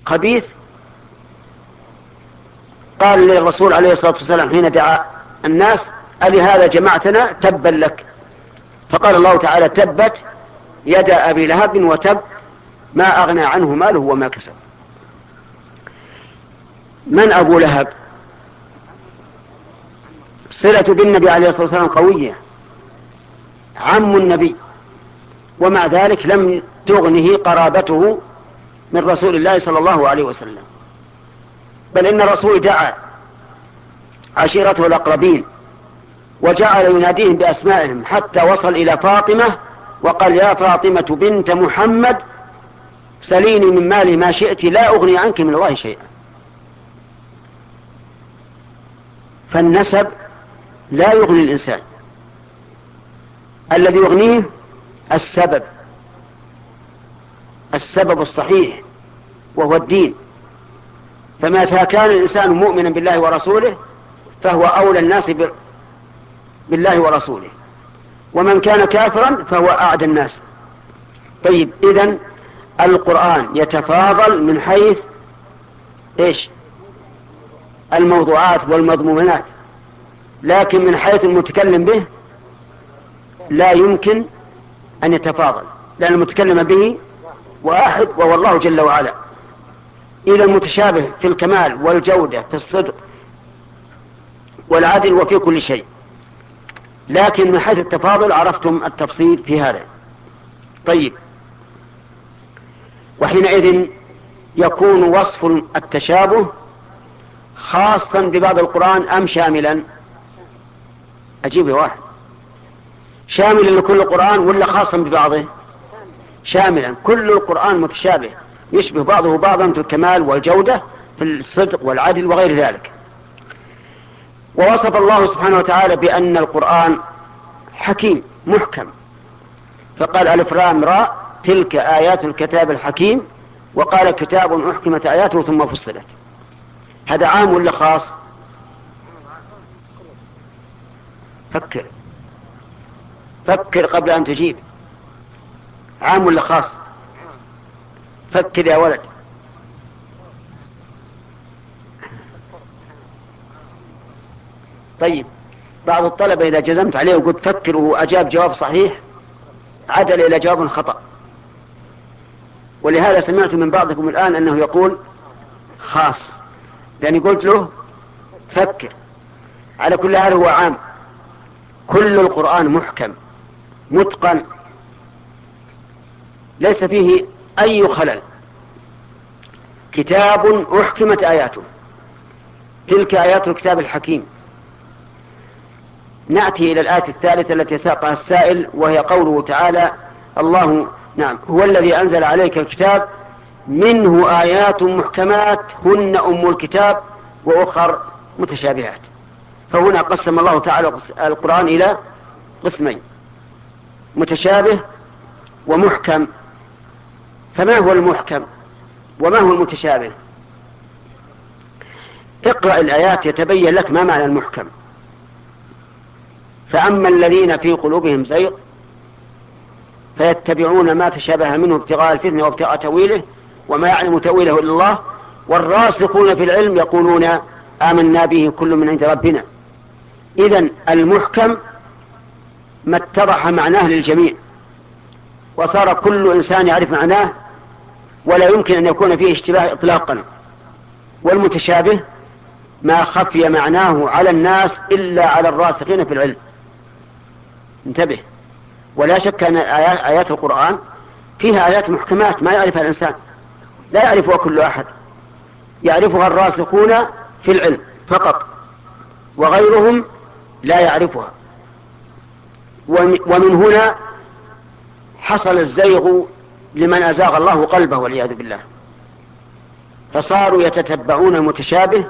خبيث، قال للرسول عليه الصلاة والسلام حين دعا الناس: ألهذا جمعتنا؟ تبا لك. فقال الله تعالى: تبت يدا أبي لهب وتب، ما أغنى عنه ماله وما كسب. من أبو لهب؟ صلة بالنبي عليه الصلاة والسلام قوية، عم النبي، ومع ذلك لم تغنه قرابته من رسول الله صلى الله عليه وسلم، بل إن الرسول دعا عشيرته الأقربين وجعل يناديهم بأسمائهم حتى وصل إلى فاطمة وقال: يا فاطمة بنت محمد سليني من مالي ما شئت لا أغني عنك من الله شيئا. فالنسب لا يغني الإنسان، الذي يغنيه السبب الصحيح وهو الدين. فمتى كان الإنسان مؤمنا بالله ورسوله فهو أولى الناس بالله ورسوله، ومن كان كافرا فهو أعدى الناس. طيب، إذن القرآن يتفاضل من حيث إيش؟ الموضوعات والمضمونات، لكن من حيث المتكلم به لا يمكن أن يتفاضل، لأن المتكلم به واحد وهو الله جل وعلا. إلى المتشابه في الكمال والجودة في الصدق والعدل وفي كل شيء، لكن من حيث التفاضل عرفتم التفصيل في هذا. طيب، وحينئذ يكون وصف التشابه خاصا ببعض القرآن أم شاملا؟ أجيب واحد، شاملا لكل القرآن ولا خاصا ببعضه؟ شاملا، كل القرآن متشابه يشبه بعضه بعضا في الكمال والجودة في الصدق والعدل وغير ذلك. ووصف الله سبحانه وتعالى بأن القرآن حكيم محكم، فقال: ألف لام راء تلك آيات الكتاب الحكيم، وقال: كتاب أحكمت آياته ثم فصلت. هذا عام ولا خاص؟ فكر قبل أن تجيب. عام ولا خاص؟ فكر يا ولد. طيب، بعض الطلبة إذا جزمت عليه وقلت فكر وأجاب جواب صحيح عدل إلى جواب خطأ، ولهذا سمعت من بعضكم الآن أنه يقول خاص، لأني قلت له فكر. على كل حال هو عام، كل القرآن محكم متقن ليس فيه أي خلل، كتاب أحكمت آياته، تلك آيات الكتاب الحكيم. نأتي إلى الآية الثالثة التي ساقها السائل، وهي قوله تعالى: الله نعم هو الذي أنزل عليك الكتاب منه آيات محكمات هن أم الكتاب وأخر متشابهات. فهنا قسم الله تعالى القرآن إلى قسمين: متشابه ومحكم. فما هو المحكم وما هو المتشابه؟ اقرأ الآيات يتبين لك ما معنى المحكم. فأما الذين في قلوبهم زيغ فيتبعون ما تشابه منه ابتغاء الفتنة وابتغاء تأويله وما يعلم تأويله إلا الله والراسخون في العلم يقولون آمنا به كل من عند ربنا. إذن المحكم ما اتضح معناه للجميع وصار كل إنسان يعرف معناه ولا يمكن أن يكون فيه اشتباه إطلاقا. والمتشابه ما خفي معناه على الناس إلا على الراسخين في العلم. انتبه، ولا شك أن آيات القرآن فيها آيات محكمات ما يعرفها الإنسان، لا يعرفها كل أحد، يعرفها الراسخون في العلم فقط، وغيرهم لا يعرفها. ومن هنا حصل الزيغ لمن أزاغ الله قلبه والعياذ بالله، فصاروا يتتبعون المتشابه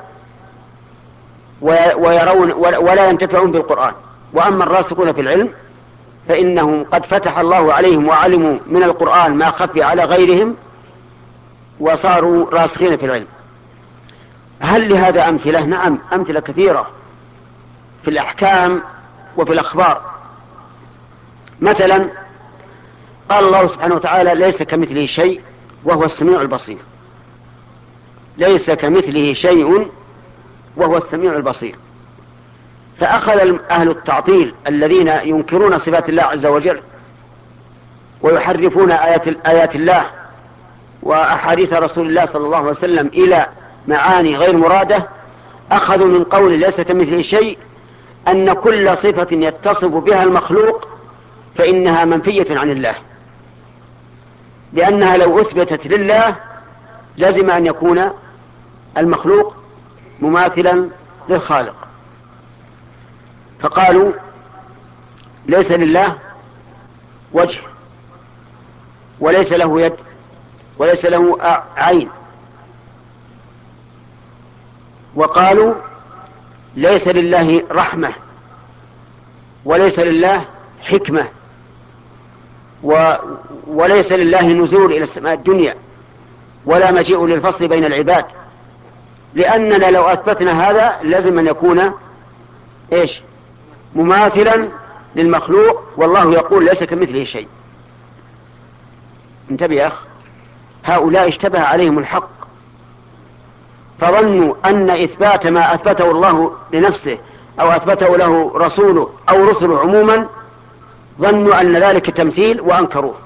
ويرون ولا ينتفعون بالقرآن. وأما الراسخون في العلم فإنهم قد فتح الله عليهم وعلموا من القرآن ما خفي على غيرهم وصاروا راسخين في العلم. هل لهذا أمثلة؟ نعم، أمثلة كثيرة في الأحكام وفي الأخبار. مثلا قال الله سبحانه وتعالى: ليس كمثله شيء وهو السميع البصير. ليس كمثله شيء وهو السميع البصير. فأخذ أهل التعطيل الذين ينكرون صفات الله عز وجل ويحرفون آيات الله وأحاديث رسول الله صلى الله عليه وسلم إلى معاني غير مرادة، أخذوا من قول ليس كمثله شيء أن كل صفة يتصف بها المخلوق فإنها منفية عن الله، لأنها لو أثبتت لله لازم أن يكون المخلوق مماثلا للخالق. فقالوا ليس لله وجه وليس له يد وليس له عين، وقالوا ليس لله رحمة وليس لله حكمة وليس لله نزول إلى السماء الدنيا ولا مجيء للفصل بين العباد، لأننا لو أثبتنا هذا لازم أن يكون إيش؟ مماثلا للمخلوق، والله يقول ليس كمثله شيء. انتبه يا أخ، هؤلاء اشتبه عليهم الحق فظنوا أن إثبات ما أثبته الله لنفسه أو أثبته له رسوله أو رسله عموما، ظنوا أن ذلك تمثيل وأنكروه.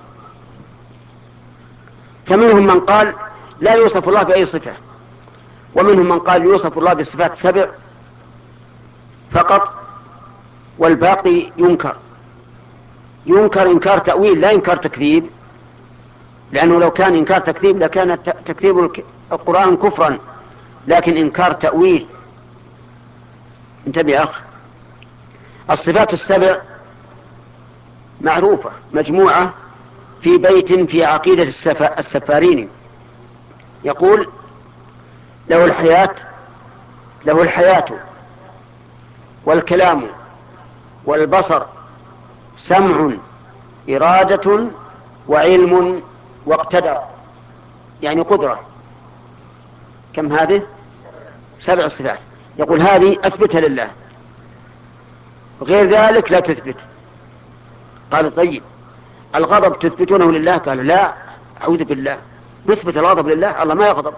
فمنهم من قال لا يوصف الله بأي صفة، ومنهم من قال يوصف الله بصفات 7 فقط والباقي ينكر إنكار تأويل لا إنكار تكذيب، لأنه لو كان إنكار تكذيب لكان تكذيب القرآن كفرا، لكن إنكار تأويل. انتبه يا أخ، الصفات 7 معروفة مجموعة في بيت في عقيدة السفاريني، يقول له الحياة والكلام والبصر سمع إرادة وعلم واقتدر، يعني قدرة. كم هذه؟ 7 صفات. يقول هذه أثبتها لله، غير ذلك لا تثبت. قال طيب الغضب تثبتونه لله؟ قال لا، أعوذ بالله، نثبت الغضب لله؟ الله ما يغضب،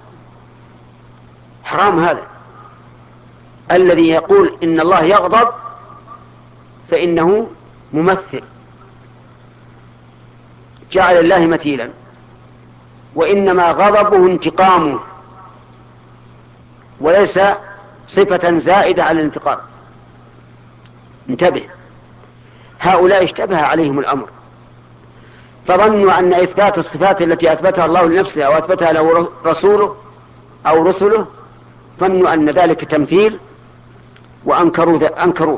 حرام هذا. الذي يقول إن الله يغضب فإنه ممثل، جعل الله مثيلا، وإنما غضبه انتقامه وليس صفة زائدة على الانتقام. انتبه، هؤلاء اشتبه عليهم الأمر فظنوا أن إثبات الصفات التي أثبتها الله لنفسه أو أثبتها له رسوله أو رسله، ظنوا أن ذلك تمثيل وأنكروه.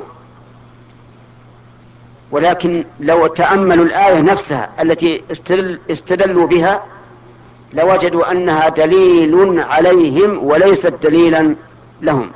ولكن لو تأملوا الآية نفسها التي استدلوا بها لوجدوا أنها دليل عليهم وليست دليلا لهم.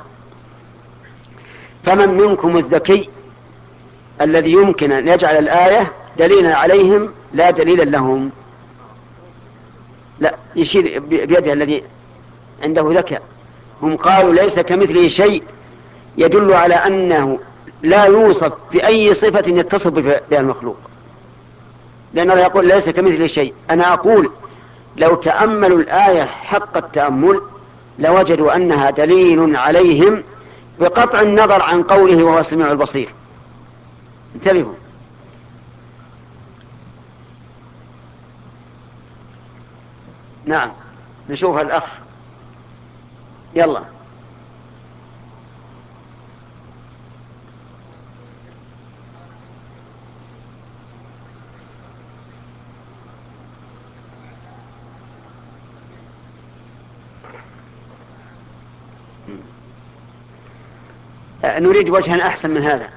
فمن منكم الذكي الذي يمكن أن يجعل الآية دليلا عليهم لا دليلا لهم؟ لا، يشير بيده الذي عنده ذكاء. هم قالوا ليس كمثله شيء يدل على أنه لا يوصف بأي صفة يتصف بها المخلوق، لأن الله يقول ليس كمثله شيء. أنا أقول لو تأملوا الآية حق التأمل لوجدوا أنها دليل عليهم بقطع النظر عن قوله وهو السميع البصير. انتبهوا. نعم، نشوف الأخ، يلا. نريد وجها أحسن من هذا.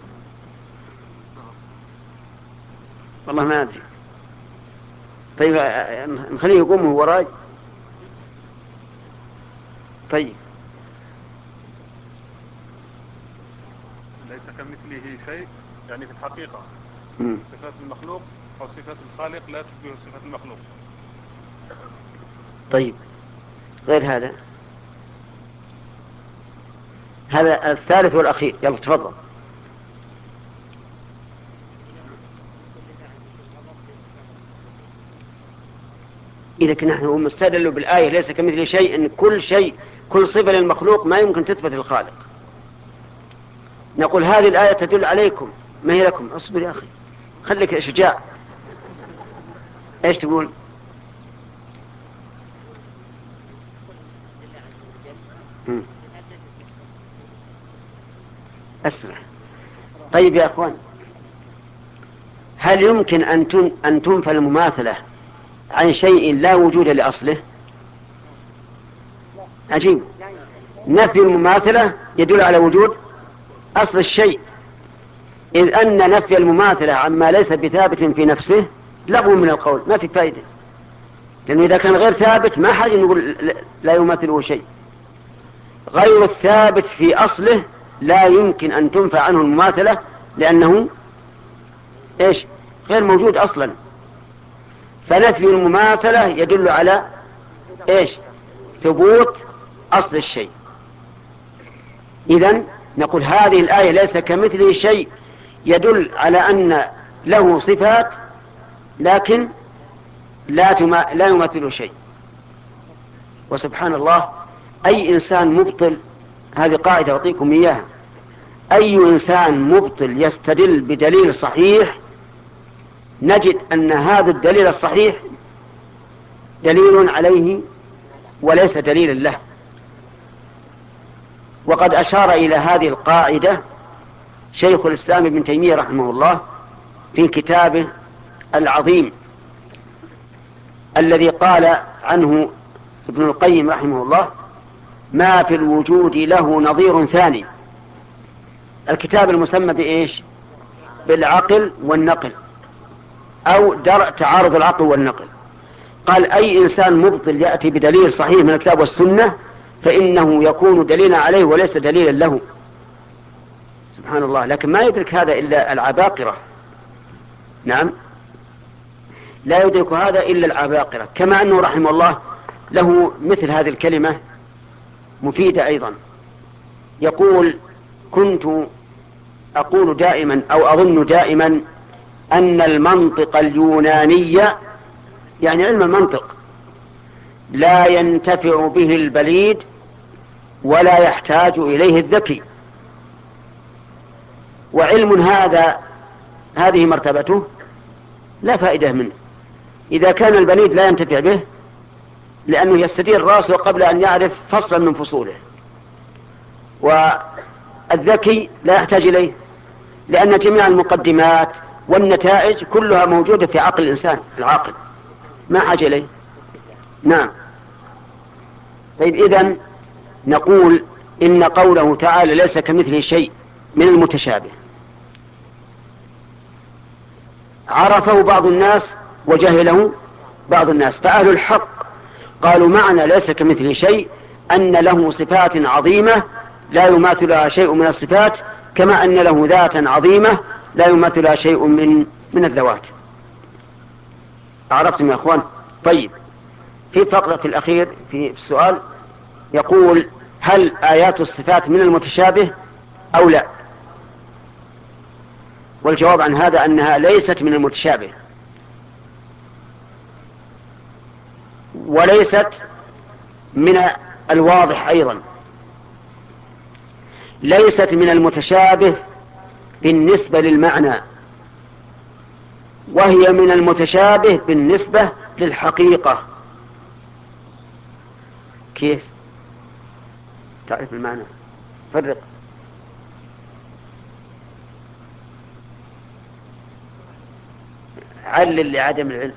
والله ما أدري. طيب نخليه يقوم وراي. طيب ليس كمثله شيء يعني في الحقيقة صفات المخلوق أو صفات الخالق لا تشبه صفات المخلوق. طيب غير هذا الثالث والأخير، يلا تفضل. إذا كنا نحن مستدلوا بالآية ليس كمثل شيء، إن كل شيء كل صفة للمخلوق ما يمكن تثبت للخالق. نقول هذه الآية تدل عليكم ما هي لكم. اصبر يا أخي، خليك شجاع. ايش تقول؟ أسرع. طيب يا أخوان، هل يمكن أن تنفى المماثلة عن شيء لا وجود لأصله؟ عجيب. نفي المماثلة يدل على وجود أصل الشيء، إذ أن نفي المماثلة عما ليس بثابت في نفسه لغو من القول، ما في فائدة، لأنه إذا كان غير ثابت ما حاجة نقول لا يماثله شيء. غير الثابت في أصله لا يمكن أن تنفى عنه المماثلة، لأنه إيش؟ غير موجود أصلا. فنفي المماثلة يدل على إيش؟ ثبوت أصل الشيء. إذن نقول هذه الآية ليس كمثله شيء يدل على أن له صفات لكن لا يمثله شيء. وسبحان الله، أي إنسان مبطل، هذه قاعدة أعطيكم إياها، أي إنسان مبطل يستدل بدليل صحيح نجد أن هذا الدليل الصحيح دليل عليه وليس دليل له. وقد أشار إلى هذه القاعدة شيخ الإسلام ابن تيمية رحمه الله في كتابه العظيم الذي قال عنه ابن القيم رحمه الله: ما في الوجود له نظير ثاني. الكتاب المسمى بإيش؟ بالعقل والنقل، أو درء تعارض العقل والنقل. قال أي إنسان مبطل يأتي بدليل صحيح من الكتاب والسنة فإنه يكون دليلا عليه وليس دليلا له. سبحان الله، لكن ما يدرك هذا إلا العباقرة. نعم، لا يدرك هذا إلا العباقرة. كما أنه رحمه الله له مثل هذه الكلمة مفيدة أيضا، يقول: كنت أقول دائما أو أظن دائما أن المنطق اليوناني، يعني علم المنطق، لا ينتفع به البليد ولا يحتاج إليه الذكي. وعلم هذه مرتبته لا فائدة منه إذا كان البليد لا ينتفع به، لأنه يستدير راسه قبل أن يعرف فصلا من فصوله، والذكي لا يحتاج إليه لأن جميع المقدمات والنتائج كلها موجودة في عقل الإنسان العاقل، ما حاجة إليه. نعم. طيب، إذن نقول إن قوله تعالى ليس كمثله شيء من المتشابه عرفه بعض الناس وجهله بعض الناس. فأهل الحق قالوا معنى ليس كمثله شيء أن له صفات عظيمة لا يماثلها شيء من الصفات، كما أن له ذاتا عظيمة لا يماثلها شيء من الذوات. عرفتم يا أخوان؟ طيب، في فقرة في الأخير في السؤال يقول: هل آيات الصفات من المتشابه أو لا؟ والجواب عن هذا أنها ليست من المتشابه وليست من الواضح أيضا. ليست من المتشابه بالنسبة للمعنى، وهي من المتشابه بالنسبة للحقيقة. كيف تعرف المعنى؟ فرق. علل لعدم العلم.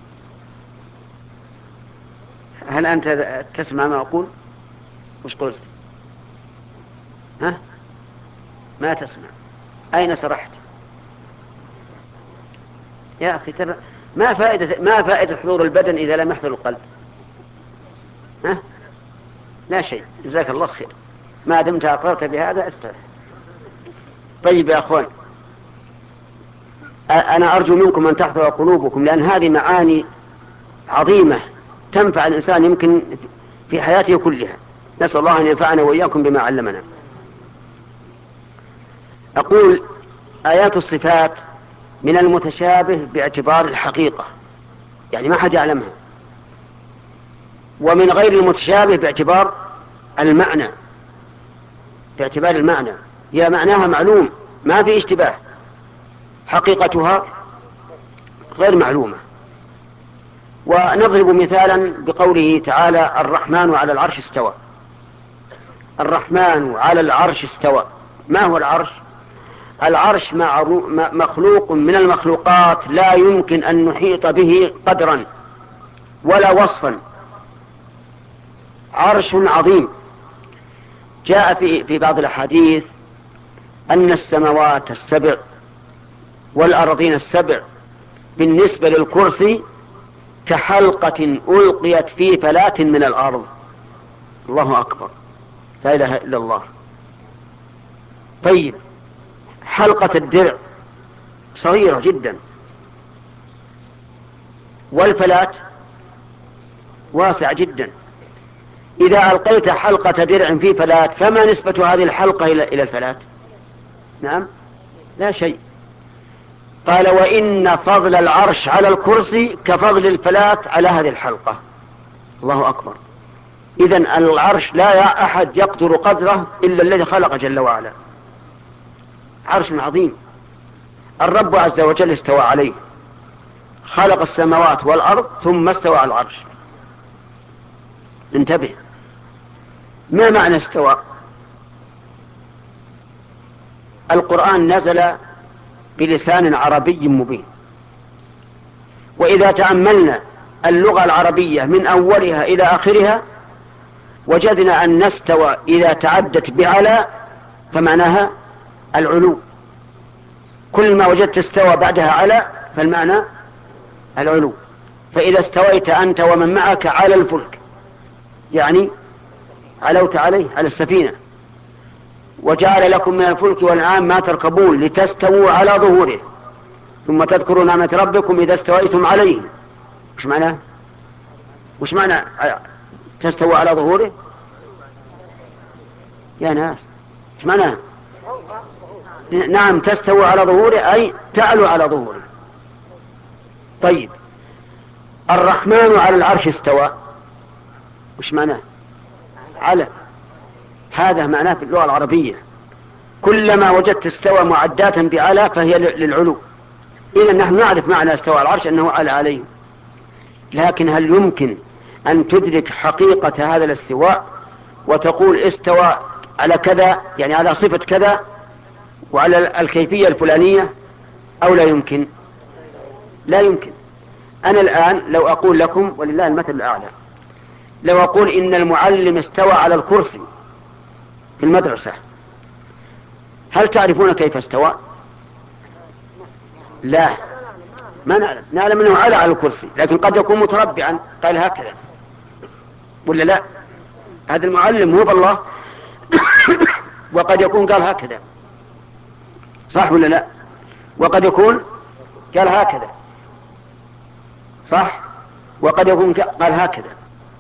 هل أنت تسمع ما أقول؟ وش قلت؟ ها؟ ما تسمع. أين سرحت يا أخي؟ ترى ما فائدة حضور البدن إذا لم يحضر القلب؟ ها؟ لا شيء. جزاك الله خير، ما دمت أقررت بهذا استرح. طيب يا أخوان، أنا أرجو منكم أن تحضر قلوبكم، لأن هذه معاني عظيمة تنفع الإنسان يمكن في حياته كلها. نسأل الله أن ينفعنا وإياكم بما علمنا. أقول: آيات الصفات من المتشابه باعتبار الحقيقة، يعني ما حد يعلمها. ومن غير المتشابه المعنى باعتبار المعنى، هي معناها معلوم ما في اشتباه، حقيقتها غير معلومة. ونضرب مثالا بقوله تعالى الرحمن على العرش استوى. الرحمن على العرش استوى، ما هو العرش؟ العرش مخلوق من المخلوقات لا يمكن أن نحيط به قدرا ولا وصفا، عرش عظيم. جاء في بعض الأحاديث أن السماوات السبع والأرضين السبع بالنسبة للكرسي كحلقة ألقيت في فلاة من الأرض. الله أكبر، لا إله إلا الله. طيب، حلقة الدرع صغيرة جدا، والفلاة واسعة جدا. إذا ألقيت حلقة درع في فلاة فما نسبة هذه الحلقة إلى الفلاة؟ نعم، لا شيء. قال وإن فضل العرش على الكرسي كفضل الفلاة على هذه الحلقة. الله أكبر. إذن العرش لا أحد يقدر قدره إلا الذي خلق جل وعلا، عرش عظيم. الرب عز وجل استوى عليه، خلق السماوات والأرض ثم استوى على العرش. انتبه، ما معنى استوى؟ القرآن نزل بلسان عربي مبين، وإذا تأملنا اللغة العربية من أولها إلى آخرها وجدنا أن استوى إذا تعدت بعلى فمعناها العلو. كل ما وجدت استوى بعدها على فالمعنى العلو. فإذا استويت أنت ومن معك على الفلك يعني علوت عليه، على السفينة. وجعل لكم من الفلك والأنعام ما تركبون لتستووا على ظهوره ثم تذكروا نعمة ربكم إذا استويتم عليه. وش معنى تستووا على ظهوره يا ناس؟ وش معنى؟ نعم، تستووا على ظهوره أي تعلوا على ظهوره. طيب، الرحمن على العرش استوى، وش معناه؟ على. هذا معناه في اللغة العربية، كلما وجدت استوى معداتا بعلى فهي للعلو. إذا نحن نعرف معنى استوى العرش أنه على عليه، لكن هل يمكن أن تدرك حقيقة هذا الاستواء وتقول استوى على كذا، يعني على صفة كذا وعلى الكيفية الفلانية، أو لا يمكن؟ لا يمكن. أنا الآن لو أقول لكم ولله المثل الأعلى، لو أقول إن المعلم استوى على الكرسي في المدرسة، هل تعرفون كيف استوى؟ لا، ما نعلم. نعلم أنه على الكرسي، لكن قد يكون متربعا قال هكذا، ولا لا؟ هذا المعلم هو بالله وقد يكون قال هكذا، صح ولا لا؟ وقد يكون قال هكذا، صح؟ وقد يكون قال هكذا.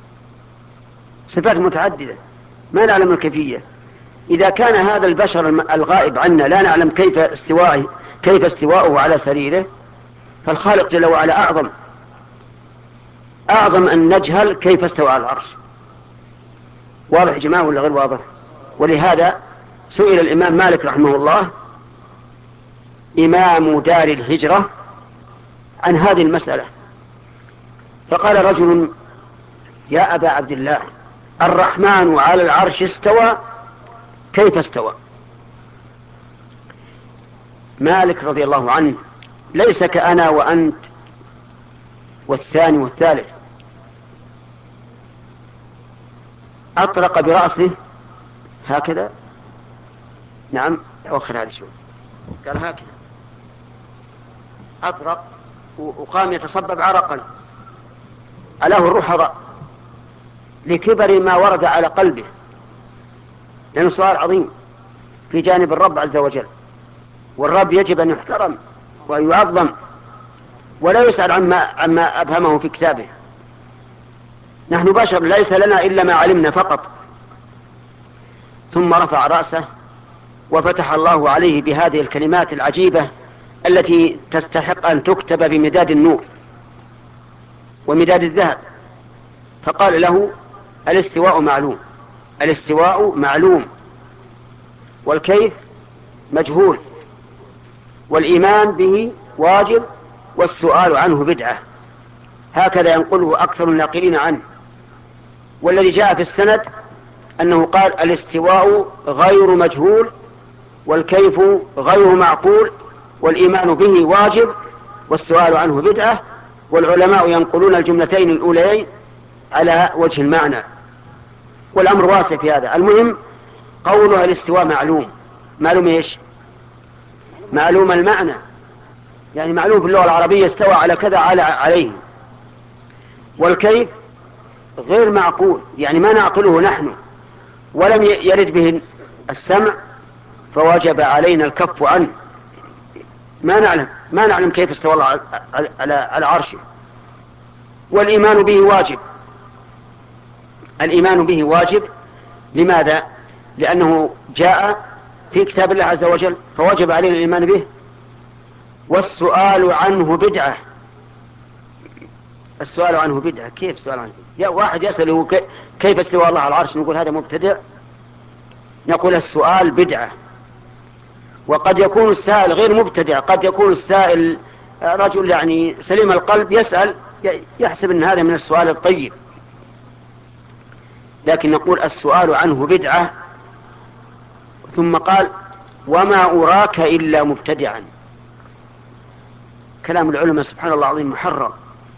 صفات متعددة ما نعلم الكيفية. إذا كان هذا البشر الغائب عنا لا نعلم كيف استواؤه على سريره، فالخالق جل وعلا أعظم أن نجهل كيف استوى على العرش. واضح يا جماعة ولا غير واضح؟ ولهذا سئل الإمام مالك رحمه الله إمام دار الهجرة عن هذه المسألة، فقال رجل يا أبا عبد الله الرحمن على العرش استوى، كيف استوى؟ مالك رضي الله عنه ليس كأنا وأنت والثاني والثالث، أطرق برأسه هكذا، نعم أوخر هذا شوي، قال هكذا، أطرق وقام يتصبب عرقا، علاه الرحضة لكبر ما ورد على قلبه، لأنه سؤال عظيم في جانب الرب عز وجل، والرب يجب أن يحترم وأن يعظم ولا يسأل عما أبهمه في كتابه. نحن بشر ليس لنا إلا ما علمنا فقط. ثم رفع رأسه وفتح الله عليه بهذه الكلمات العجيبة التي تستحق أن تكتب بمداد النور ومداد الذهب. فقال له الاستواء معلوم، الاستواء معلوم والكيف مجهول والإيمان به واجب والسؤال عنه بدعة. هكذا ينقله أكثر الناقلين عنه. والذي جاء في السند أنه قال الاستواء غير مجهول والكيف غير معقول والإيمان به واجب والسؤال عنه بدعة. والعلماء ينقلون الجملتين الأوليين على وجه المعنى، والأمر واسع في هذا. المهم قولها الاستواء معلوم، معلوم ايش؟ معلوم المعنى، يعني معلوم في اللغة العربية استوى على كذا عليه. والكيف غير معقول، يعني ما نعقله نحن ولم يرد به السمع، فوجب علينا الكف عنه. ما نعلم كيف استوى الله على عرشه. والإيمان به واجب، الإيمان به واجب. لماذا؟ لأنه جاء في كتاب الله عز وجل فوجب علينا الإيمان به. والسؤال عنه بدعة، السؤال عنه بدعة. كيف السؤال عنه؟ يا واحد يسأله كيف استوى الله على العرش، نقول هذا مبتدع؟ نقول السؤال بدعة. وقد يكون السائل غير مبتدع، قد يكون السائل رجل يعني سليم القلب يسأل يحسب أن هذا من السؤال الطيب، لكن نقول السؤال عنه بدعة. ثم قال وما أراك إلا مبتدعا. كلام العلماء سبحان الله العظيم محرر.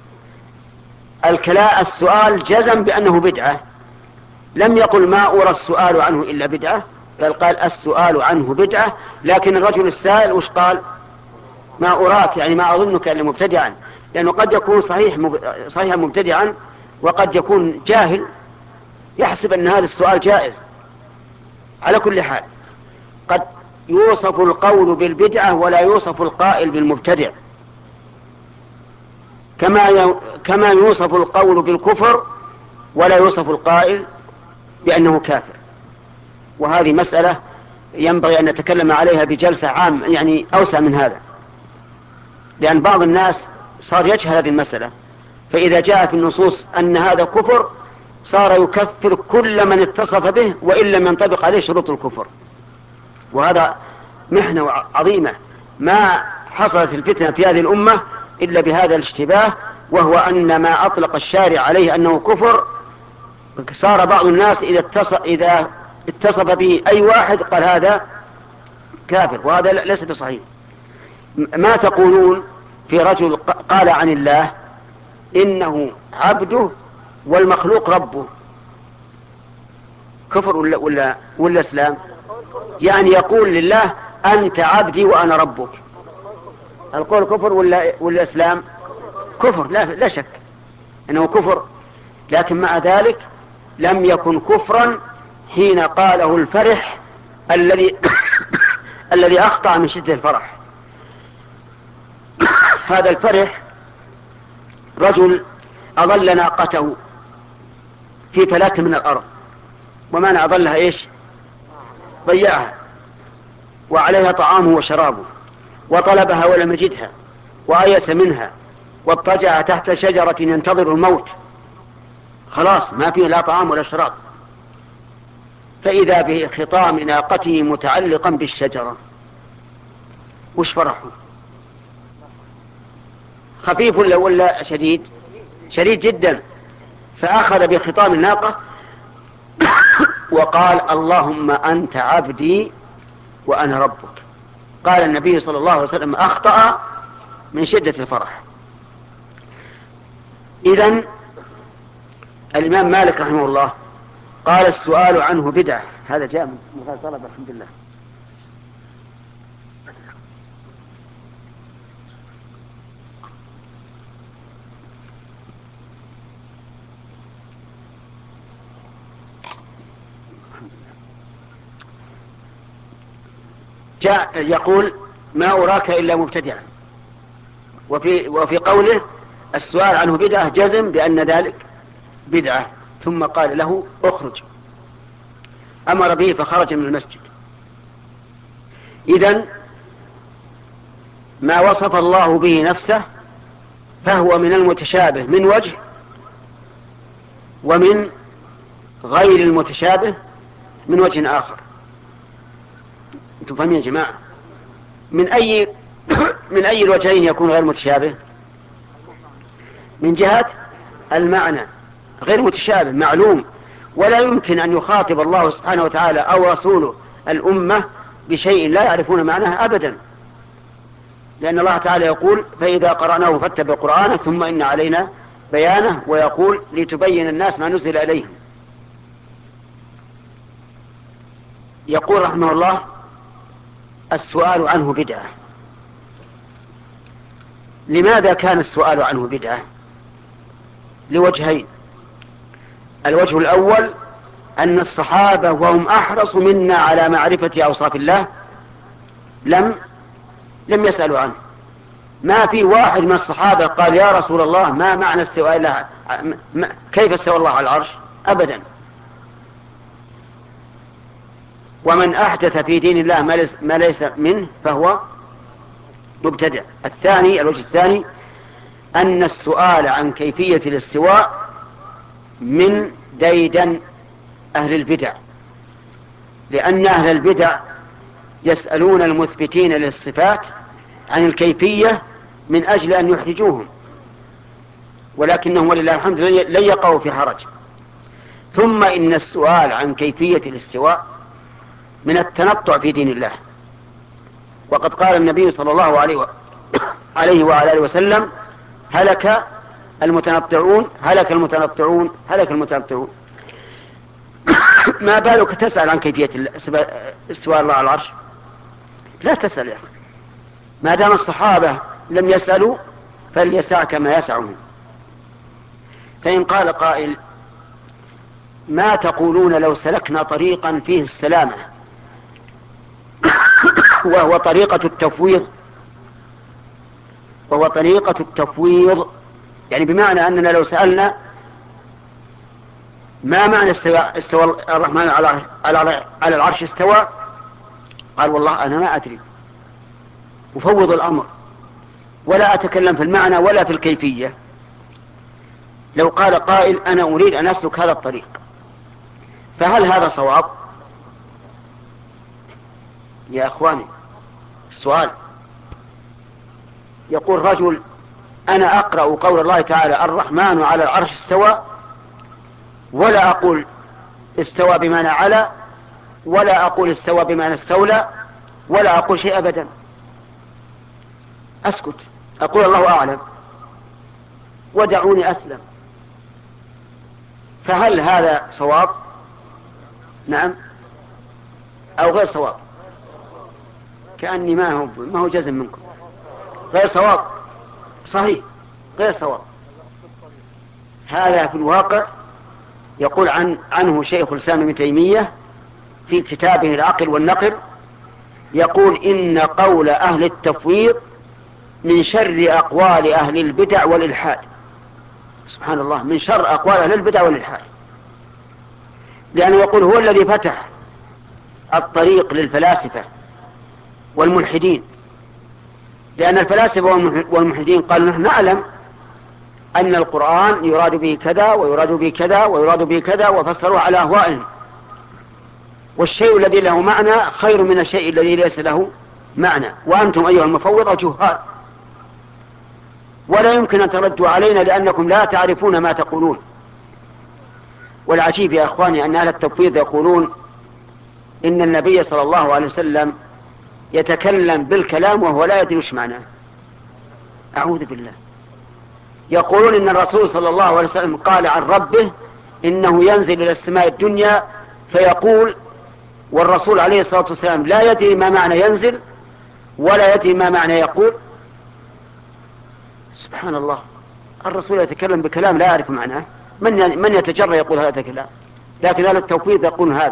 السؤال جزم بأنه بدعة، لم يقل ما أرى السؤال عنه إلا بدعة، بل قال السؤال عنه بدعة. لكن الرجل السائل وش قال؟ ما أراك، يعني ما أظنك إلا مبتدعا، لأنه قد يكون صحيحا مبتدعا، وقد يكون جاهل يحسب أن هذا السؤال جائز. على كل حال قد يوصف القول بالبدعة ولا يوصف القائل بالمبتدع، كما يوصف القول بالكفر ولا يوصف القائل بأنه كافر. وهذه مسألة ينبغي أن نتكلم عليها بجلسة عام يعني أوسع من هذا، لأن بعض الناس صار يجهل هذه المسألة، فإذا جاء في النصوص أن هذا كفر صار يكفر كل من اتصف به وإن لم ينطبق عليه شروط الكفر. وهذا محنة عظيمة ما حصلت الفتنة في هذه الأمة إلا بهذا الاشتباه، وهو أن ما أطلق الشارع عليه أنه كفر صار بعض الناس إذا اتصف به أي واحد قال هذا كافر، وهذا ليس بصحيح. ما تقولون في رجل قال عن الله إنه عبده والمخلوق ربه؟ كفر ولا إسلام؟ يعني يقول لله أنت عبدي وأنا ربك، القول كفر ولا إسلام؟ كفر لا شك أنه كفر، لكن مع ذلك لم يكن كفرا حين قاله الفرح الذي أخطأ من شدة الفرح. هذا الفرح رجل أضل ناقته في 3 من الأرض، ومعنى أضلها إيش؟ ضيعها، وعليها طعامه وشرابه، وطلبها ولم يجدها وآيس منها، واضطجع تحت شجرة ينتظر الموت، خلاص ما فيه لا طعام ولا شراب، فإذا به خطام ناقته متعلقا بالشجرة. وش فرحه؟ خفيف ولا شديد؟ شديد جدا. فأخذ بخطام الناقة وقال اللهم أنت عبدي وأنا ربك. قال النبي صلى الله عليه وسلم أخطأ من شدة الفرح. إذن الإمام مالك رحمه الله قال السؤال عنه بدعة. هذا جاء من غير طلب الحمد لله. جاء يقول ما أراك إلا مبتدعا، وفي قوله السؤال عنه بدعة جزم بأن ذلك بدعة. ثم قال له اخرج، أمر به فخرج من المسجد. إذن ما وصف الله به نفسه فهو من المتشابه من وجه، ومن غير المتشابه من وجه آخر. انتم فاهمين يا جماعة؟ من أي الوجهين يكون غير متشابه؟ من جهة المعنى غير متشابه معلوم، ولا يمكن أن يخاطب الله سبحانه وتعالى أو رسوله الأمة بشيء لا يعرفون معناه أبدا، لأن الله تعالى يقول فإذا قرأناه فاتبع قرآنه ثم إن علينا بيانه، ويقول لتبين الناس ما نزل إليهم. يقول رحمه الله السؤال عنه بدعة. لماذا كان السؤال عنه بدعة؟ لوجهين. الوجه الأول أن الصحابة وهم أحرص منا على معرفة أوصاف الله لم يسألوا عنه. ما في واحد من الصحابة قال يا رسول الله ما معنى استواء الله، كيف استوى الله على العرش؟ أبدا. ومن أحدث في دين الله ما ليس منه فهو مبتدع. الوجه الثاني أن السؤال عن كيفية الاستواء من ديدن أهل البدع، لأن أهل البدع يسألون المثبتين للصفات عن الكيفية من أجل أن يحرجوهم، ولكنهم ولله الحمد لن يقعوا في حرج. ثم إن السؤال عن كيفية الاستواء من التنطع في دين الله، وقد قال النبي صلى الله عليه وعلى آله وسلم هلك المتنطعون هلك المتنطعون هلك المتنطعون. ما بالك تسأل عن كيفية استواء الله على العرش؟ لا تسأل يا أخي، ما دام الصحابة لم يسألوا فليسعك ما يسعهم. فإن قال قائل ما تقولون لو سلكنا طريقا فيه السلامة وهو طريقة التفويض، يعني بمعنى أننا لو سألنا ما معنى استوى الرحمن على العرش استوى، قال والله أنا ما أدري، أفوض الأمر ولا أتكلم في المعنى ولا في الكيفية. لو قال قائل أنا أريد أن أسلك هذا الطريق، فهل هذا صواب؟ يا أخواني السؤال. يقول رجل أنا أقرأ قول الله تعالى الرحمن على العرش استوى، ولا أقول استوى بمعنى على، ولا أقول استوى بمعنى استولى، ولا أقول شيء أبدا، أسكت أقول الله أعلم ودعوني أسلم. فهل هذا صواب؟ نعم أو غير صواب؟ كأني ما هو جزم منكم. غير صواب صحيح، غير صواب. هذا في الواقع يقول عنه شيخ الإسلام ابن تيمية في كتابه العقل والنقل، يقول إن قول أهل التفويض من شر أقوال أهل البدع والإلحاد. سبحان الله، من شر أقوال أهل البدع والإلحاد، لأنه يقول هو الذي فتح الطريق للفلاسفة والملحدين، لأن الفلاسفة والملحدين قالوا نحن نعلم أن القرآن يراد به كذا ويراد به كذا ويراد به كذا، وفسروه على أهوائهم، والشيء الذي له معنى خير من الشيء الذي ليس له معنى، وأنتم أيها المفوضة جهال ولا يمكن أن تردوا علينا لأنكم لا تعرفون ما تقولون. والعجيب يا أخواني أن أهل التفويض يقولون إن النبي صلى الله عليه وسلم يتكلم بالكلام وهو لا يدري وش معناه. أعوذ بالله. يقولون إن الرسول صلى الله عليه وسلم قال عن ربه إنه ينزل إلى السماء الدنيا فيقول، والرسول عليه الصلاة والسلام لا يدري ما معنى ينزل ولا يدري ما معنى يقول. سبحان الله، الرسول يتكلم بكلام لا يعرف معناه، من يتجرأ يقول هذا الكلام؟ لكن أهل التوفيق يقولون هذا.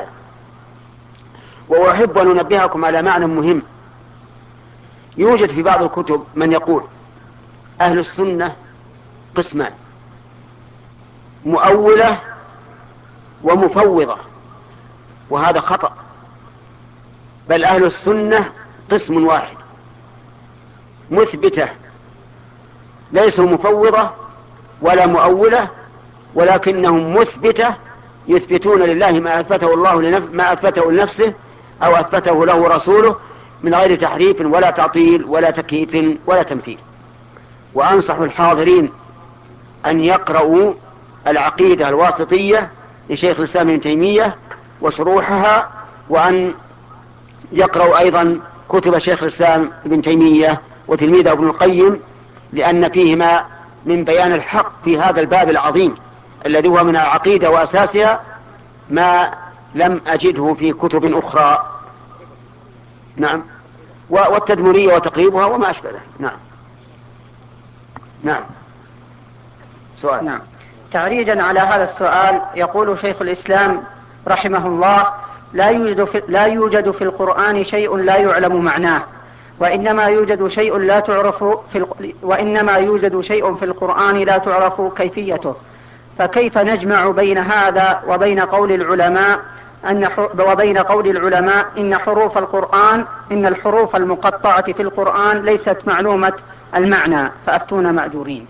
وأحب أن أنبهكم على معنى مهم. يوجد في بعض الكتب من يقول أهل السنة قسمان، مؤولة ومفوضة، وهذا خطأ. بل أهل السنة قسم واحد، مثبتة، ليسوا مفوضة ولا مؤولة ولكنهم مثبتة يثبتون لله ما أثبته الله ما أثبته لنفسه أو أثبته له رسوله من غير تحريف ولا تعطيل ولا تكييف ولا تمثيل. وأنصح الحاضرين أن يقرأوا العقيدة الواسطية لشيخ الإسلام ابن تيمية وشروحها، وأن يقرأوا أيضا كتب شيخ الإسلام ابن تيمية وتلميذه ابن القيم، لأن فيهما من بيان الحق في هذا الباب العظيم الذي هو من العقيدة وأساسها ما لم أجده في كتب أخرى. نعم. والتدمرية وتقريبها وما أشبه ذلك. نعم. نعم. سؤال. نعم. تعريجا على هذا السؤال يقول شيخ الإسلام رحمه الله: لا يوجد في القرآن شيء لا يعلم معناه، وإنما يوجد شيء في القرآن لا تعرف كيفيته، فكيف نجمع بين هذا وبين قول العلماء إن الحروف المقطعة في القرآن ليست معلومة المعنى، فأفتونا مأجورين.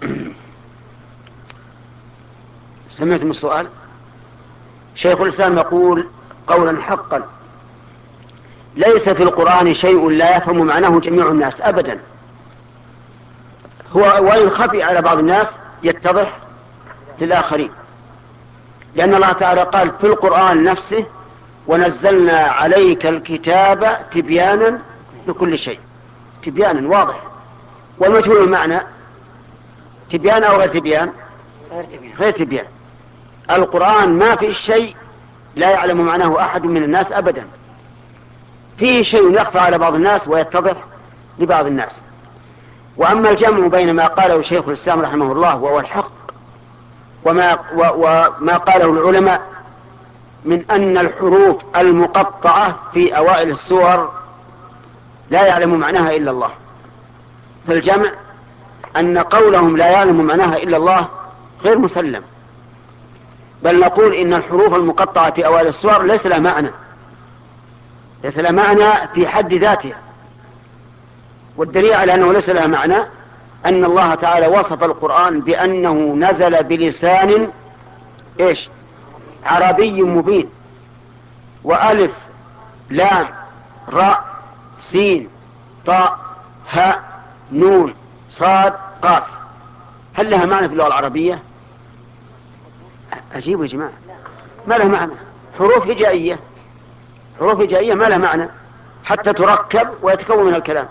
سمعتم السؤال؟ شيخ الإسلام يقول قولا حقا: ليس في القرآن شيء لا يفهم معناه جميع الناس أبدا. هو وإن خفي على بعض الناس يتضح للآخرين، لأن الله تعالى قال في القرآن نفسه: ونزلنا عليك الكتاب تبيانا لكل شيء. تبيانا واضح. والمجهول المعنى تبيان أو غير تبيان؟ غير تبيان. القرآن ما في شيء لا يعلم معناه أحد من الناس أبدا. فيه شيء يخفى على بعض الناس ويتضح لبعض الناس. وأما الجمع بين ما قاله شيخ الإسلام رحمه الله وهو الحق وما قاله العلماء من أن الحروف المقطعة في أوائل السور لا يعلم معناها إلا الله، فالجمع أن قولهم لا يعلم معناها إلا الله غير مسلم، بل نقول إن الحروف المقطعة في أوائل السور ليس لها معنى في حد ذاتها. والدليل على أنه ليس لها معنى أن الله تعالى وصف القرآن بأنه نزل بلسان عربي مبين، وألف لام راء سين طاء هاء نون صاد قاف. هل لها معنى في اللغة العربية؟ أجيبوا يا جماعة، ما لها معنى. حروف هجائية ما لها معنى حتى تركب ويتكون من الكلام.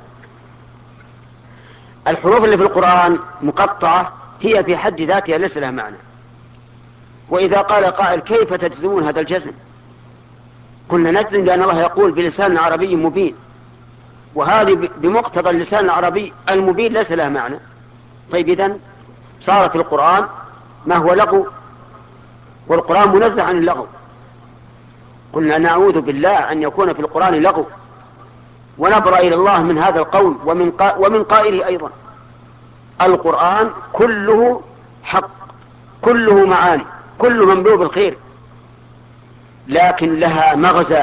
الحروف اللي في القرآن مقطعة هي في حد ذاتها ليس لها معنى. وإذا قال قائل: كيف تجزمون هذا الجزم؟ قلنا: نجزم لأن الله يقول بلسان عربي مبين، وهذه بمقتضى اللسان العربي المبين ليس لها معنى. طيب إذن صار في القرآن ما هو لغو، والقرآن منزه عن اللغو. قلنا: نعوذ بالله أن يكون في القرآن لغو، ونبرأ إلى الله من هذا القول ومن قائله أيضا. القرآن كله حق، كله معاني، كله مملوء بالخير، لكن لها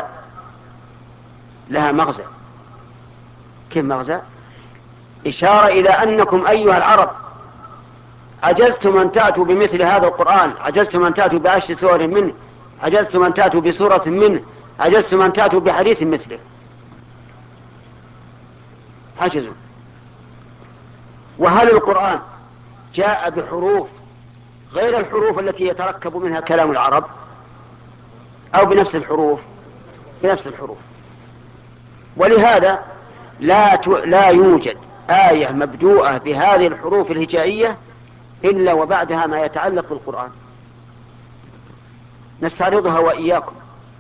مغزى. كيف مغزى؟ إشارة إلى أنكم أيها العرب عجزتم أن تأتوا بمثل هذا القرآن، عجزتم أن تأتوا بعشر سور منه، عجزتم أن تأتوا بسورة منه، عجزتم أن تأتوا بحديث مثله. عجزوا. وهل القرآن جاء بحروف غير الحروف التي يتركب منها كلام العرب، أو بنفس الحروف؟ بنفس الحروف. ولهذا لا يوجد آية مبدوءة بهذه الحروف الهجائية إلا وبعدها ما يتعلق بالقرآن. نستعرضها وإياكم.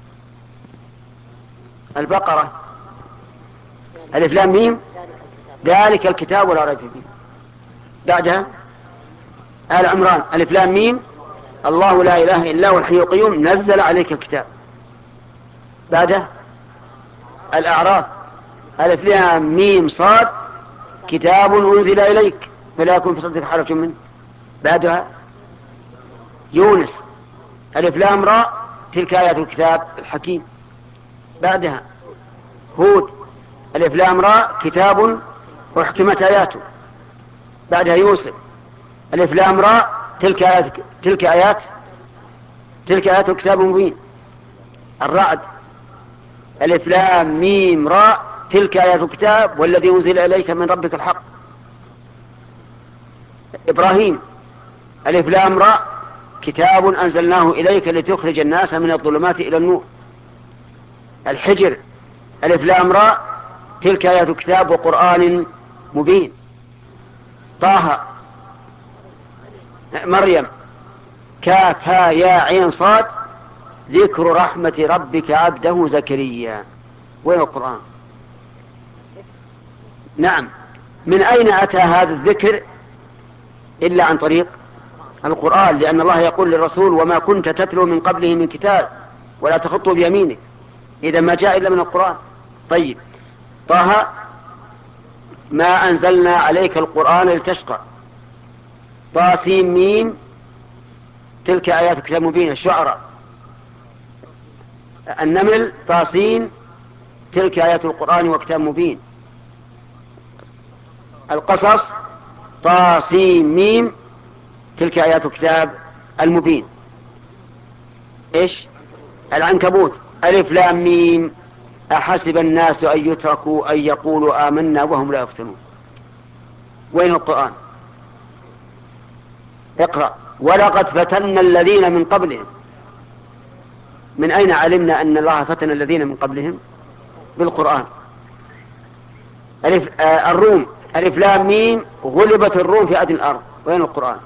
البقرة: ألف لام ميم ذلك الكتاب لا ريب فيه. بعدها آل عمران: ألف لام ميم الله لا إله إلا هو الحي القيوم نزل عليك الكتاب. بعدها الأعراف: ألف لام ميم صاد كتاب أنزل إليك فلا يكن في صدرك حرج منه. بعدها يونس: ألف لام راء تلك آيات الكتاب الحكيم. بعدها هود: ألف لام راء كتاب أحكمت آياته. بعدها يوسف: ألف لام راء تلك آيات الكتاب المبين. الرعد ألف لام ميم راء تلك آيات الكتاب والذي أنزل إليك من ربك الحق. إبراهيم ألف لام راء كتاب أنزلناه إليك لتخرج الناس من الظلمات إلى النور. الحجر ألف لام راء تلك آيات الكتاب وقرآن مبين. طه مريم كاف ها يا عين صاد ذكر رحمة ربك عبده زكريا. وين القرآن؟ نعم. من أين أتى هذا الذكر إلا عن طريق القرآن، لأن الله يقول للرسول وما كنت تتلو من قبله من كتاب ولا تخطه بيمينك، إذا ما جاء إلا من القرآن. طيب طه ما أنزلنا عليك القرآن لتشقى. طاسيم ميم تلك آيات الكتاب المبين. الشعراء النمل طاسين تلك آيات القرآن وكتاب مبين. القصص طاسيم ميم تلك آيات الكتاب المبين. إيش؟ العنكبوت ألف لام ميم أحسب الناس أن يتركوا أن يقولوا آمنا وهم لا يفتنون. وين القرآن؟ اقرأ ولقد فتنا الذين من قبلهم. من أين علمنا أن الله فتن الذين من قبلهم؟ بالقرآن. الروم ألف لام ميم غلبت الروم في أدنى الأرض. وين القرآن؟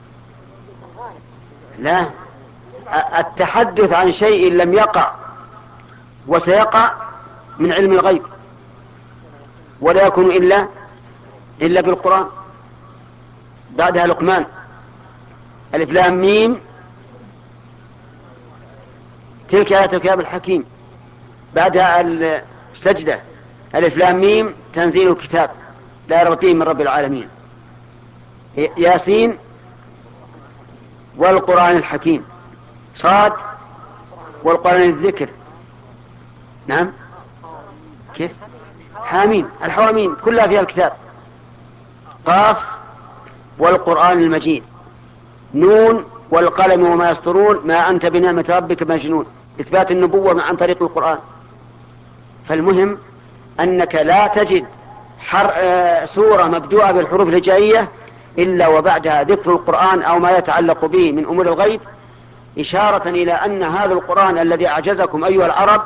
لا، التحدث عن شيء لم يقع وسيقع من علم الغيب ولا يكون إلا بالقرآن. بعدها لقمان ألف لام ميم تلك آيات الكتاب الحكيم. بعدها السجدة ألف لام ميم تنزيل الكتاب لا ريب فيه من رب العالمين. ياسين والقرآن الحكيم. صاد والقرآن الذكر. نعم كيف؟ حامين الحواميم كلها فيها الكتاب. قاف والقرآن المجيد. نون والقلم وما يسطرون ما أنت بنعمة ربك مجنون. إثبات النبوة عن طريق القرآن. فالمهم أنك لا تجد سورة مبدوءة بالحروف الهجائية إلا وبعدها ذكر القرآن أو ما يتعلق به من أمور الغيب، إشارة إلى أن هذا القرآن الذي أعجزكم أيها العرب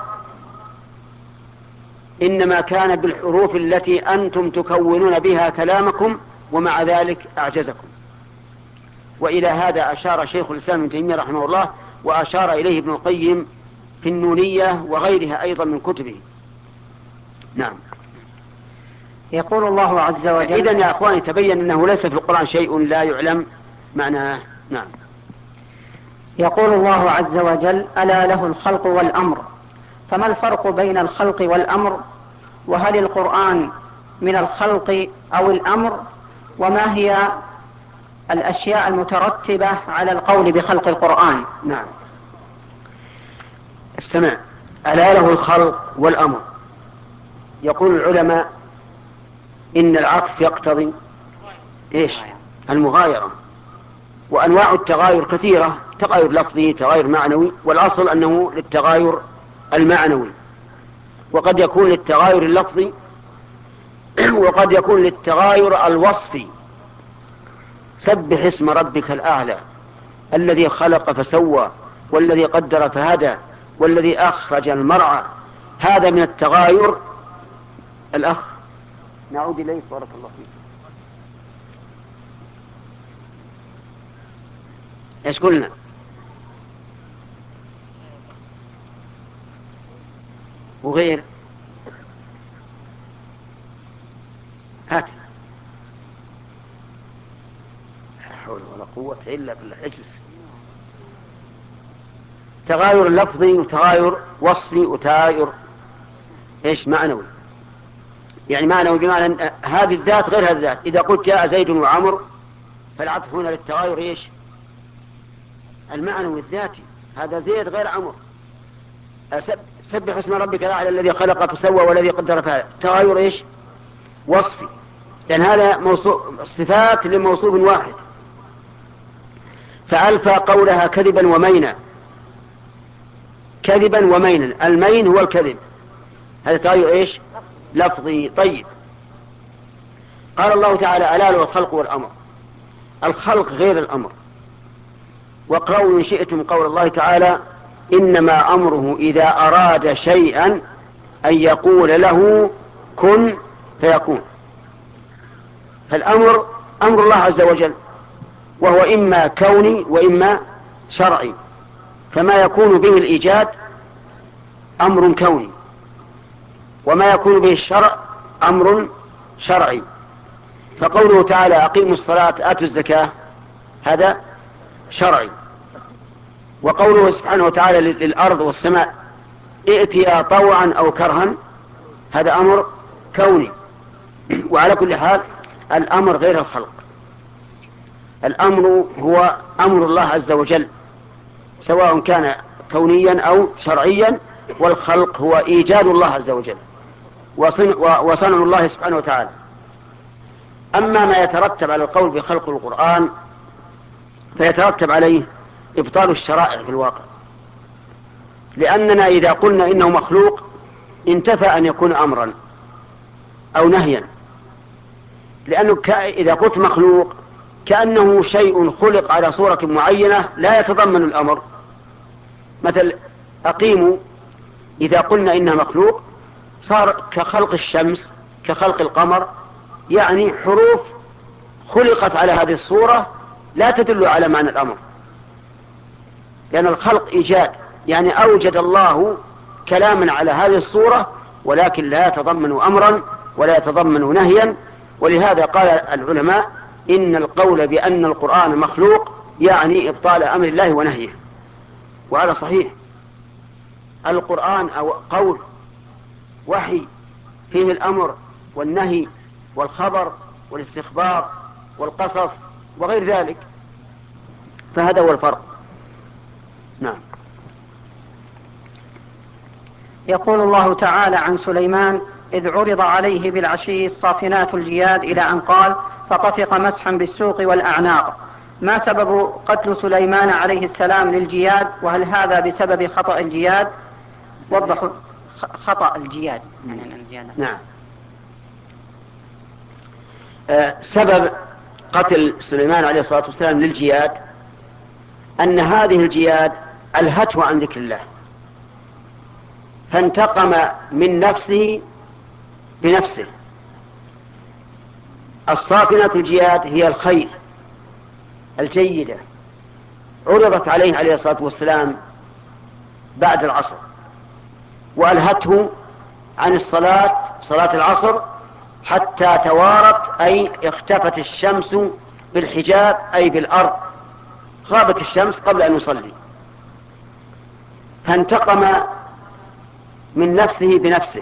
إنما كان بالحروف التي أنتم تكونون بها كلامكم، ومع ذلك أعجزكم. وإلى هذا أشار شيخ الإسلام ابن تيمية رحمه الله، وأشار إليه ابن القيم في النونية وغيرها أيضا من كتبه. نعم. يقول الله عز وجل: إذن يا أخواني تبين أنه ليس في القرآن شيء لا يعلم معناه. نعم. يقول الله عز وجل: ألا له الخلق والأمر. فما الفرق بين الخلق والأمر؟ وهل القرآن من الخلق أو الأمر؟ وما هي الأشياء المترتبة على القول بخلق القرآن؟ نعم. استمع. ألا له الخلق والأمر. يقول العلماء إن العطف يقتضي إيش؟ المغايرة. وأنواع التغاير كثيرة، تغاير لفظي تغاير معنوي، والأصل أنه للتغاير المعنوي، وقد يكون للتغاير اللفظي وقد يكون للتغاير الوصفي. سبح اسم ربك الأعلى الذي خلق فسوى والذي قدر فهدى والذي أخرج المرعى. هذا من التغاير. الأخ نعود إليك بارك الله فيك. ايش قلنا؟ وغير هات. لا حول ولا قوة إلا بالله. اجلس. تغاير لفظي وتغاير وصفي وتغاير ايش؟ معنوي. يعني معنوي بمعنى هذه الذات غير هذه الذات. إذا قلت جاء زيد وعمر فالعطف هنا للتغاير ايش؟ المعنوي الذاتي. هذا زيد غير عمر. سبح اسم ربك الأعلى الذي خلق فسوى والذي قدر فهدى. تغاير ايش؟ وصفي، لأن هذا صفات لموصوف واحد. فألفى قولها كذبا ومينا. كذبا ومينا، المين هو الكذب، هذا تغير ايش؟ لفظي. طيب، قال الله تعالى ألا له الخلق والأمر. الخلق غير الأمر. واقرأوا إن شئتم قول الله تعالى إنما أمره إذا أراد شيئا أن يقول له كن فيكون. فالأمر أمر الله عز وجل، وهو إما كوني وإما شرعي. فما يكون به الإيجاد أمر كوني، وما يكون به الشرع أمر شرعي. فقوله تعالى أقيموا الصلاة آتوا الزكاة هذا شرعي. وقوله سبحانه وتعالى للأرض والسماء ائتيا طوعا أو كرها هذا أمر كوني. وعلى كل حال الأمر غير الخلق. الأمر هو أمر الله عز وجل سواء كان كونيا أو شرعيا، والخلق هو إيجاد الله عز وجل وصنع الله سبحانه وتعالى. أما ما يترتب على القول بخلق القرآن فيترتب عليه إبطال الشرائع في الواقع، لأننا إذا قلنا إنه مخلوق انتفى أن يكون أمرا أو نهيا، لأنه إذا قلت مخلوق كأنه شيء خلق على صورة معينة لا يتضمن الأمر. مثل أقيموا، إذا قلنا إنها مخلوق صار كخلق الشمس كخلق القمر، يعني حروف خلقت على هذه الصورة لا تدل على معنى الأمر، لأن الخلق إيجاد، يعني أوجد الله كلاما على هذه الصورة ولكن لا يتضمن أمرا ولا يتضمن نهيا. ولهذا قال العلماء إن القول بأن القرآن مخلوق يعني إبطال أمر الله ونهيه، وهذا صحيح. القرآن أو قول وحي فيه الأمر والنهي والخبر والاستخبار والقصص وغير ذلك، فهذا هو الفرق. نعم. يقول الله تعالى عن سليمان إذ عرض عليه بالعشي الصافنات الجياد إلى أن قال فطفق مسحا بالسوق والأعناق. ما سبب قتل سليمان عليه السلام للجياد؟ وهل هذا بسبب خطأ الجياد؟ وضحوا خطأ الجياد. نعم. سبب قتل سليمان عليه الصلاة والسلام للجياد أن هذه الجياد ألهته عن ذكر الله، فانتقم من نفسه بنفسه. الصافنة الجياد هي الخيل الجيدة، عرضت عليه الصلاة والسلام بعد العصر وألهته عن صلاة العصر حتى توارت، أي اختفت الشمس بالحجاب أي بالأرض، غابت الشمس قبل أن يصلي، فانتقم من نفسه بنفسه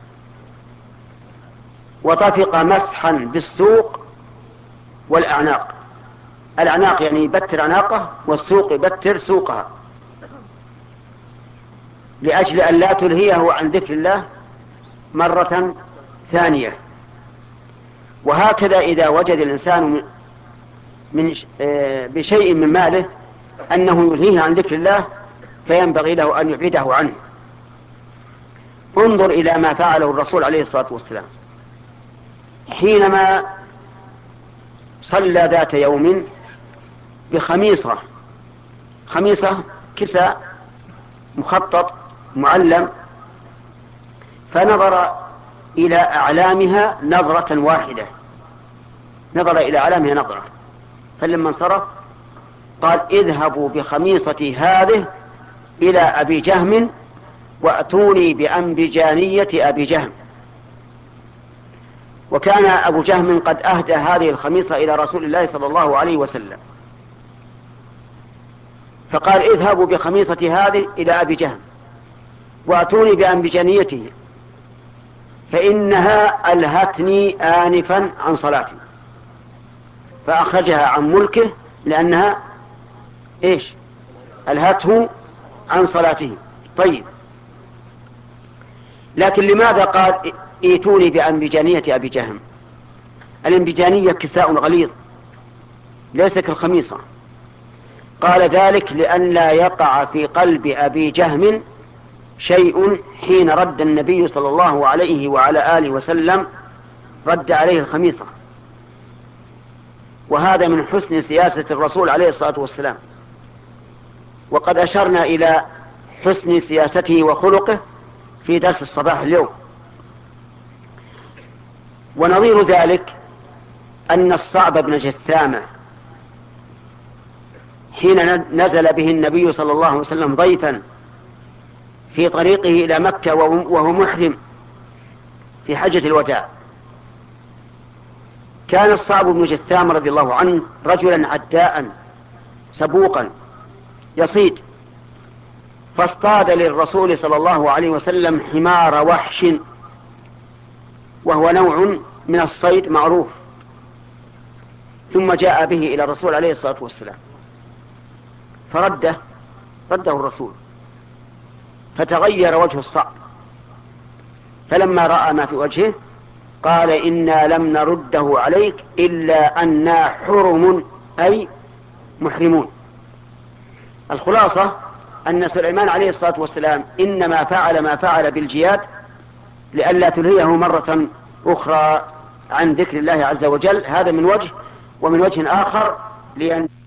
وطفق مسحا بالسوق والأعناق. الأعناق يعني يبتر عناقه، والسوق يبتر سوقها، لأجل أن لا تلهيه عن ذكر الله مرة ثانية. وهكذا إذا وجد الإنسان بشيء من ماله أنه يلهيه عن ذكر الله فينبغي له أن يبعده عنه. انظر إلى ما فعله الرسول عليه الصلاة والسلام حينما صلى ذات يوم بخميصة كساء مخطط معلم، فنظر إلى أعلامها نظرة واحدة، نظر إلى أعلامها نظرة، فلما انصرف قال اذهبوا بخميصتي هذه إلى أبي جهم وأتوني بأنبجانية أبي جهم. وكان أبو جهم قد أهدى هذه الخميصة إلى رسول الله صلى الله عليه وسلم، فقال اذهبوا بخميصتي هذه إلى أبي جهم وأتوني بأنبجانيته فإنها ألهتني آنفا عن صلاتي، فأخرجها عن ملكه لأنها إيش؟ ألهته عن صلاته. طيب، لكن لماذا قال ائتوني بأنبجانية أبي جهم؟ الانبجانية كساء غليظ ليس كالخميصة، قال ذلك لئلا يقع في قلب أبي جهم شيء حين رد النبي صلى الله عليه وعلى آله وسلم رد عليه الخميصة. وهذا من حسن سياسة الرسول عليه الصلاة والسلام، وقد أشرنا إلى حسن سياسته وخلقه في درس الصباح اليوم. ونظير ذلك أن الصعب بن جثامة حين نزل به النبي صلى الله عليه وسلم ضيفا في طريقه إلى مكة وهو محرم في حجة الوداع، كان الصعب بن جثامة رضي الله عنه رجلا عداء سبوقا يصيد، فاصطاد للرسول صلى الله عليه وسلم حمار وحش، وهو نوع من الصيد معروف، ثم جاء به إلى الرسول عليه الصلاة والسلام رده الرسول، فتغير وجه الصعب، فلما رأى ما في وجهه قال إنا لم نرده عليك إلا أننا حرم أي محرمون. الخلاصة أن سليمان عليه الصلاة والسلام إنما فعل ما فعل بالجياد لئلا تلهيه مرة أخرى عن ذكر الله عز وجل، هذا من وجه، ومن وجه آخر لأن